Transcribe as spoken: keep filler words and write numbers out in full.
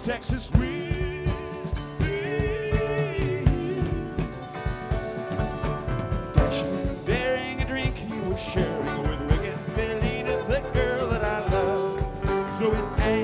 Texas whiskey. Dashing, daring a drink he was sharing with Rick and Billina, the girl that I love. So it ain't